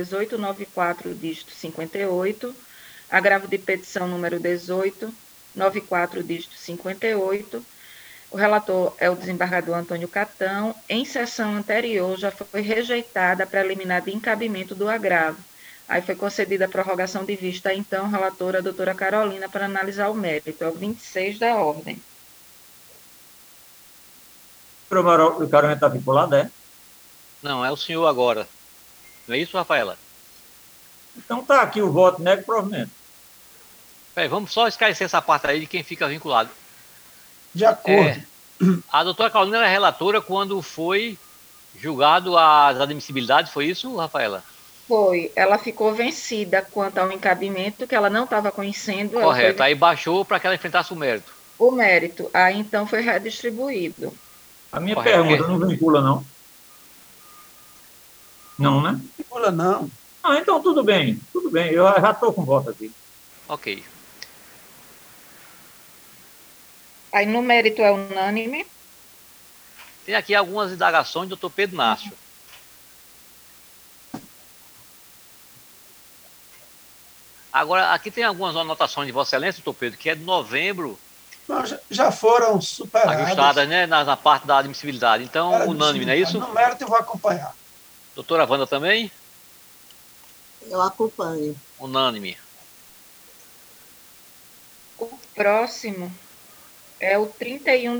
1894, dígito 58, agravo de petição número 1894, dígito 58. O relator é o desembargador Antônio Catão. Em sessão anterior, já foi rejeitada a preliminar de encabimento do agravo. Aí foi concedida a prorrogação de vista à então relatora, a doutora Carolina, para analisar o mérito. É o 26 da ordem. O Carolina está vinculado, é? Não, é o senhor agora. Não é isso, Rafaela? Então tá aqui o voto, nego provimento. Peraí, vamos só esclarecer essa parte aí de quem fica vinculado. De acordo. A doutora Carolina era relatora quando foi julgado as admissibilidades, foi isso, Rafaela? Foi. Ela ficou vencida quanto ao encabimento, que ela não estava conhecendo. Correto. Aí baixou para que ela enfrentasse o mérito. O mérito. Aí então foi redistribuído. A minha Correto. pergunta não vincula, não? Não, né? Não vincula, não. Ah, então tudo bem. Tudo bem. Eu já estou com voto aqui. Ok. Aí no mérito é unânime. Tem aqui algumas indagações do doutor Pedro Nácio. Agora, aqui tem algumas anotações de Vossa Excelência, doutor Pedro, que é de novembro, Não, já foram superadas. ajustadas, né, na parte da admissibilidade. Então, unânime, não é isso? No mérito eu vou acompanhar. Doutora Wanda também? Eu acompanho. Unânime. O próximo é o 31